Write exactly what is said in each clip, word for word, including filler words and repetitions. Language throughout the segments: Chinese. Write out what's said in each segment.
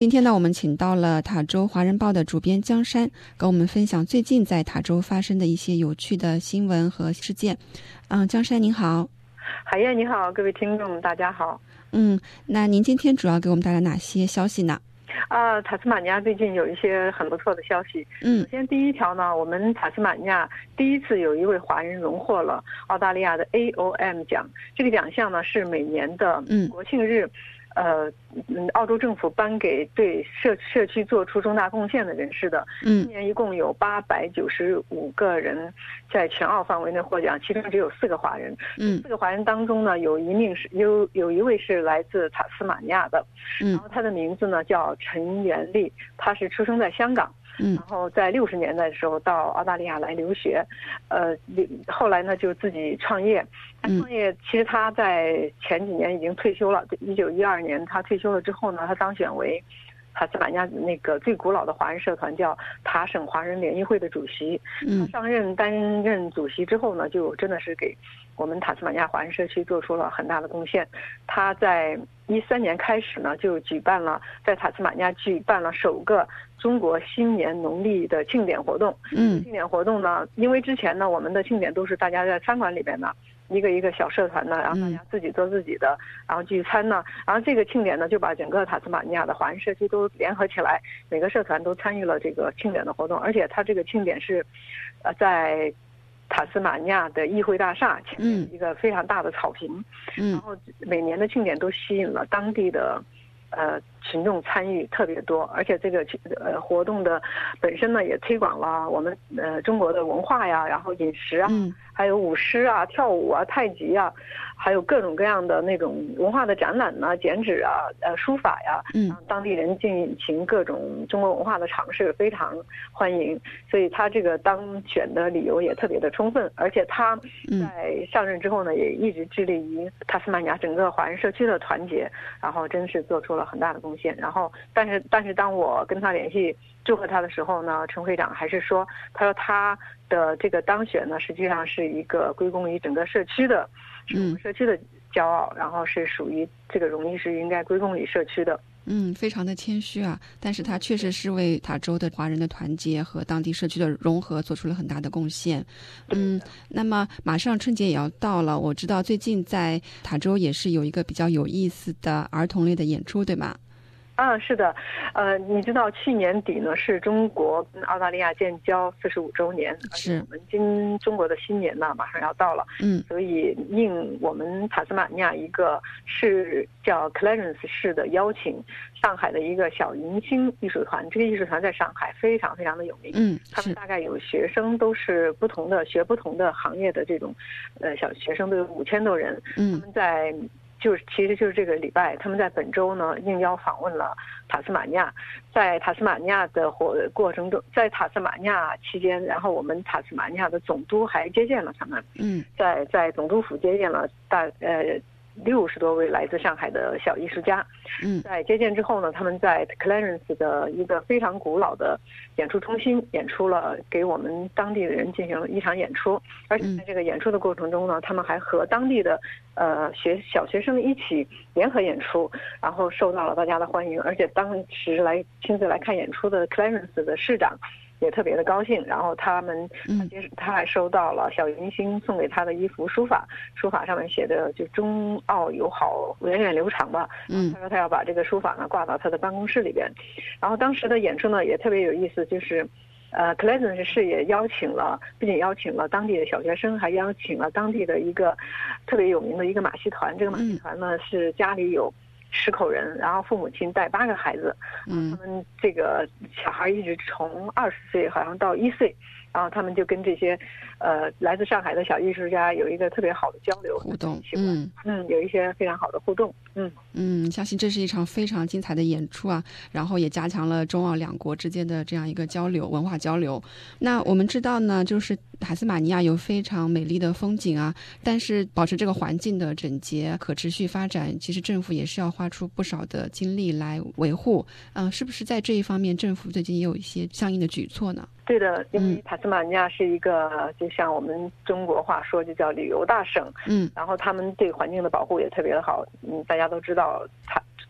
今天呢，我们请到了塔州华人报的主编江山，跟我们分享最近在塔州发生的一些有趣的新闻和事件。嗯，江山您好。 海燕你好，各位听众大家好。 嗯，那您今天主要给我们带来哪些消息呢？ 啊，塔斯马尼亚最近有一些很不错的消息。 嗯， 首先第一条呢，我们塔斯马尼亚第一次有一位华人荣获了澳大利亚的 A O M 奖。这个奖项呢是每年的国庆日，呃，嗯，澳洲政府颁给对社社区做出重大贡献的人士的。 嗯， 今年一共有八百九十五个人在全澳范围内获奖，其中只有四个华人。 嗯， 四个华人当中呢，有一名是有有一位是来自塔斯马尼亚的。 嗯， 然后他的名字呢叫陈元利，他是出生在香港。 嗯， 然后在六十年代的时候到澳大利亚来留学，呃，后来呢就自己创业。他创业其实他在前几年已经退休了，一九一二年他退休了之后呢，他当选为塔斯马尼亚那个最古老的华人社团叫塔省华人联谊会的主席。他上任担任主席之后呢，就真的是给我们塔斯马尼亚华人社区做出了很大的贡献。他在一三年开始呢，就举办了在塔斯马尼亚举办了首个中国新年农历的庆典活动。 嗯， 庆典活动呢，因为之前呢，我们的庆典都是大家在餐馆里边呢，一个一个小社团呢，然后大家自己做自己的，然后聚餐呢，然后这个庆典呢，就把整个塔斯马尼亚的华人社区都联合起来，每个社团都参与了这个庆典的活动，而且它这个庆典是，呃，在塔斯马尼亚的议会大厦前面一个非常大的草坪。嗯，然后每年的庆典都吸引了当地的呃群众参与特别多，而且这个呃活动的本身呢也推广了我们呃中国的文化呀，然后饮食啊， 嗯， 还有舞狮啊、跳舞啊、太极啊，还有各种各样的那种文化的展览呢、剪纸啊、呃书法呀， 嗯， 当地人进行各种中国文化的尝试，非常欢迎。所以他这个当选的理由也特别的充分，而且他在上任之后呢，也一直致力于塔斯马尼亚整个华人社区的团结，然后真是做出了很大的贡献。然后，但是但是当我跟他联系祝贺他的时候呢，陈会长还是说，他说他的这个当选呢，实际上是一个归功于整个社区的，是我们社区的骄傲，然后是属于这个荣誉是应该归功于社区的。 嗯，非常的谦虚啊，但是他确实是为塔州的华人的团结和当地社区的融合做出了很大的贡献。嗯，那么马上春节也要到了，我知道最近在塔州也是有一个比较有意思的儿童类的演出，对吗？ 啊，是的，呃，你知道去年底呢是中国跟澳大利亚建交四十五周年， 是我们今中国的新年呢马上要到了， 嗯， 所以应我们塔斯马尼亚一个市叫 Clarence 市的邀请，上海的一个小迎新艺术团，这个艺术团在上海非常非常的有名， 嗯， 他们大概有学生都是不同的学不同的行业的这种，呃，小学生都有五千多人， 嗯， 他们在。就是其实就是这个礼拜，他们在本周呢应邀访问了塔斯马尼亚，在塔斯马尼亚的活过程中，在塔斯马尼亚期间，然后我们塔斯马尼亚的总督还接见了他们， 嗯， 在在总督府接见了大呃六十多位来自上海的小艺术家， 嗯，在接见之后呢，他们在 Clarence 的一个非常古老的演出中心演出了，给我们当地的人进行了一场演出，而且在这个演出的过程中呢，他们还和当地的呃学小学生一起联合演出，然后受到了大家的欢迎，而且当时来亲自来看演出的 Clarence 的市长也特别的高兴，然后他们他接他还收到了小迎新送给他的一幅书法，书法上面写的就中澳友好源远流长吧。 嗯， 他说他要把这个书法呢挂到他的办公室里边。然后当时的演出呢也特别有意思，就是呃 Clarence 市也邀请了，不仅邀请了当地的小学生，还邀请了当地的一个特别有名的一个马戏团。这个马戏团呢是家里有十口人，然后父母亲带八个孩子，嗯，他们这个小孩一直从二十岁好像到一岁，然后他们就跟这些呃来自上海的小艺术家有一个特别好的交流互动，嗯嗯，有一些非常好的互动，嗯嗯，相信这是一场非常精彩的演出啊，然后也加强了中澳两国之间的这样一个交流，文化交流。那我们知道呢，就是塔斯马尼亚有非常美丽的风景啊，但是保持这个环境的整洁、可持续发展，其实政府也是要花出不少的精力来维护。嗯、呃，是不是在这一方面，政府最近也有一些相应的举措呢？ 对的，因为塔斯马尼亚是一个，就像我们中国话说，就叫旅游大省。嗯，然后他们对环境的保护也特别的好。嗯，大家都知道，塔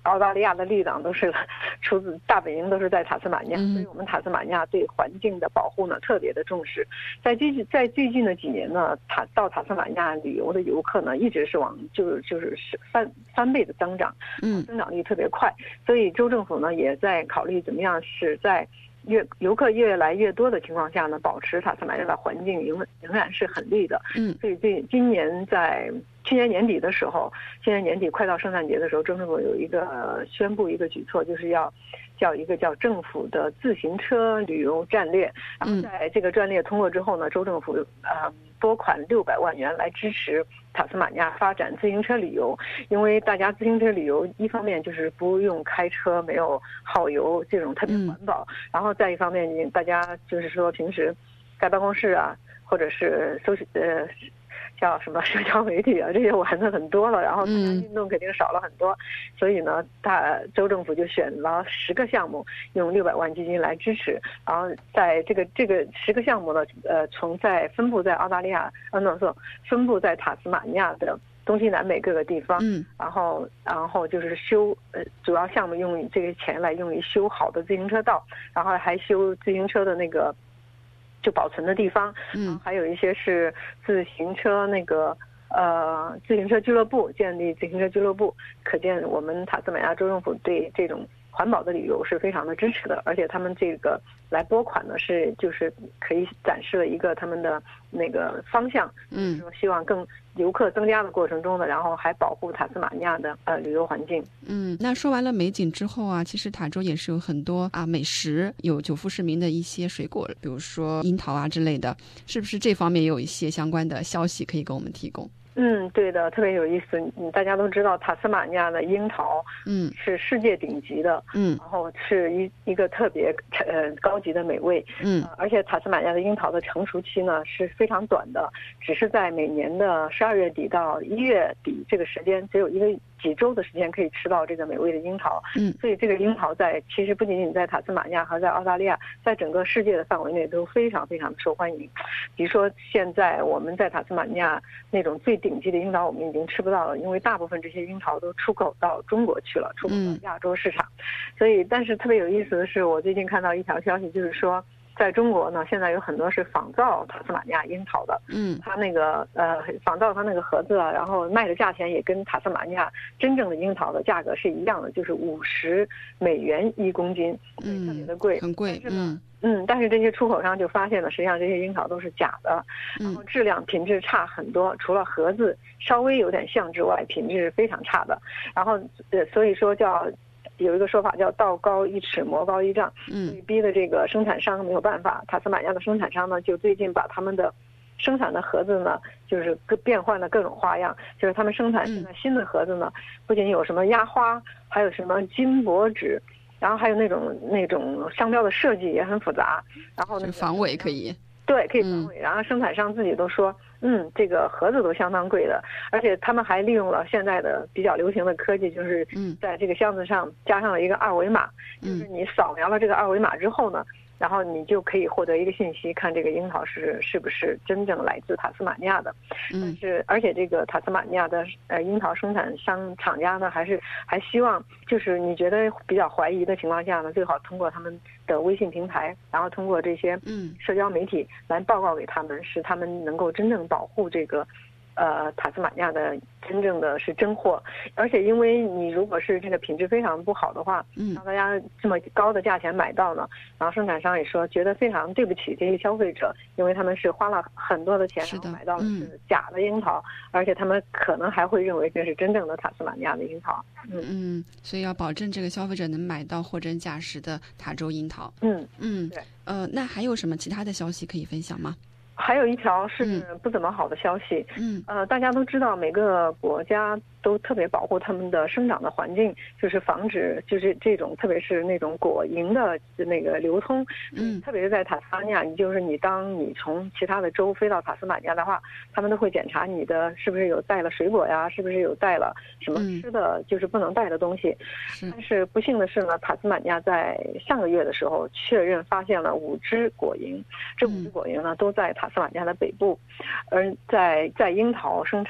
澳大利亚的绿党都是出自大本营都是在塔斯马尼亚，所以我们塔斯马尼亚对环境的保护呢特别的重视。在最近在最近的几年呢，塔到塔斯马尼亚旅游的游客呢一直是往就是就是是翻翻倍的增长，嗯，增长率特别快。所以州政府呢也在考虑怎么样是在越游客越来越多的情况下呢，保持塔斯马尼亚的环境仍仍然是很绿的。嗯，所以这今年在去年年底的时候，去年年底快到圣诞节的时候，州政府有一个、呃、宣布一个举措，就是要叫一个叫政府的自行车旅游战略。然后在这个战略通过之后呢，州政府呃拨款六百万元来支持塔斯马尼亚发展自行车旅游。因为大家自行车旅游一方面就是不用开车，没有耗油，这种特别环保。嗯、然后再一方面，大家就是说平时在办公室啊，或者是搜呃。叫什么社交媒体啊，这些玩的很多了，然后参加运动肯定少了很多，嗯、所以呢，大州政府就选了十个项目，用六百万基金来支持。然后在这个这个十个项目呢，呃，从在分布在澳大利亚，呃，那是分布在塔斯马尼亚的东西南北各个地方，嗯，然后然后就是修，呃，主要项目用这个钱来用于修好的自行车道，然后还修自行车的那个。就保存的地方，嗯，还有一些是自行车那个呃自行车俱乐部，建立自行车俱乐部，可见我们塔斯马尼亚州政府对这种环保的旅游是非常的支持的，而且他们这个来拨款呢是就是可以展示了一个他们的那个方向，嗯，说希望更游客增加的过程中呢，然后还保护塔斯马尼亚的呃旅游环境。 嗯，那说完了美景之后啊，其实塔州也是有很多啊美食，有久负盛名的一些水果，比如说樱桃啊之类的，是不是这方面也有一些相关的消息可以给我们提供？ 嗯，对的，特别有意思。嗯，大家都知道塔斯马尼亚的樱桃，嗯，是世界顶级的，嗯，然后是一一个特别呃高级的美味，嗯、呃，而且塔斯马尼亚的樱桃的成熟期呢是非常短的，只是在每年的十二月底到一月底这个时间，只有一个几周的时间可以吃到这个美味的樱桃，嗯，所以这个樱桃在其实不仅仅在塔斯马尼亚和在澳大利亚，在整个世界的范围内都非常非常的受欢迎。比如说现在我们在塔斯马尼亚那种最顶级的樱桃我们已经吃不到了，因为大部分这些樱桃都出口到中国去了，出口到亚洲市场。嗯、所以但是特别有意思的是，我最近看到一条消息，就是说在中国呢，现在有很多是仿造塔斯马尼亚樱桃的，嗯，它那个呃仿造它那个盒子啊，然后卖的价钱也跟塔斯马尼亚真正的樱桃的价格是一样的，就是五十美元一公斤，嗯，特别的贵， 很贵，嗯嗯，但是这些出口商就发现了，实际上这些樱桃都是假的，然后质量品质差很多，除了盒子稍微有点像之外，品质是非常差的。然后呃，所以说叫。有一个说法叫道高一尺魔高一丈，所以逼的这个生产商没有办法。塔斯马尼亚的生产商呢，就最近把他们的生产的盒子呢，就是各变换了各种花样，就是他们生产现在新的盒子呢，不仅有什么压花，还有什么金箔纸，然后还有那种那种商标的设计也很复杂，然后那个防伪可以。 对，可以防伪。然后生产商自己都说，嗯，这个盒子都相当贵的，而且他们还利用了现在的比较流行的科技，就是在这个箱子上加上了一个二维码，就是你扫描了这个二维码之后呢，然后你就可以获得一个信息，看这个樱桃是是不是真正来自塔斯马尼亚的。但是而且这个塔斯马尼亚的呃樱桃生产商厂家呢，还是还希望就是你觉得比较怀疑的情况下呢，最好通过他们的微信平台，然后通过这些嗯社交媒体来报告给他们，使他们能够真正保护这个呃塔斯马尼亚的真正的是真货。而且因为你如果是这个品质非常不好的话，嗯，让大家这么高的价钱买到呢，然后生产商也说觉得非常对不起这些消费者，因为他们是花了很多的钱然后买到的是假的樱桃，嗯，而且他们可能还会认为这是真正的塔斯马尼亚的樱桃。 嗯嗯，所以要保证这个消费者能买到货真价实的塔州樱桃。 嗯嗯，对。呃，那还有什么其他的消息可以分享吗？ 还有一条是不怎么好的消息，嗯，呃，大家都知道每个国家都特别保护他们的生长的环境，就是防止就是这种特别是那种果蝇的那个流通，嗯，特别是在塔斯马尼亚，你就是你当你从其他的州飞到塔斯马尼亚的话，他们都会检查你的是不是有带了水果呀，是不是有带了什么吃的，嗯，就是不能带的东西。是但是不幸的是呢，塔斯马尼亚在上个月的时候确认发现了五只果蝇，这五只果蝇呢，嗯，都在塔斯马尼亚的北部，而在在樱桃生产厂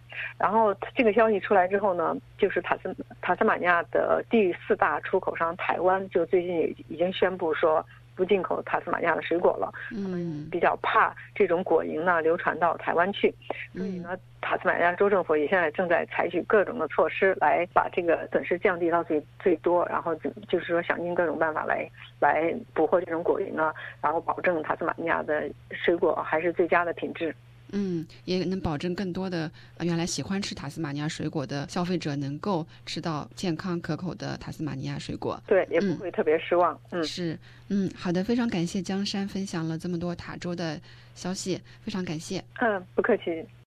然后这个消息出来之后呢，就是塔斯塔斯马尼亚的第四大出口商台湾就最近也已经宣布说不进口塔斯马尼亚的水果了，他们比较怕这种果蝇呢流传到台湾去，所以呢，塔斯马尼亚州政府也现在正在采取各种的措施来把这个损失降低到最最多，然后就是说想尽各种办法来来捕获这种果蝇啊，然后保证塔斯马尼亚的水果还是最佳的品质。 嗯，也能保证更多的原来喜欢吃塔斯马尼亚水果的消费者能够吃到健康可口的塔斯马尼亚水果。 对，也不会特别失望。嗯， 嗯是，嗯，好的，非常感谢江山分享了这么多塔州的消息，非常感谢。 嗯，不客气。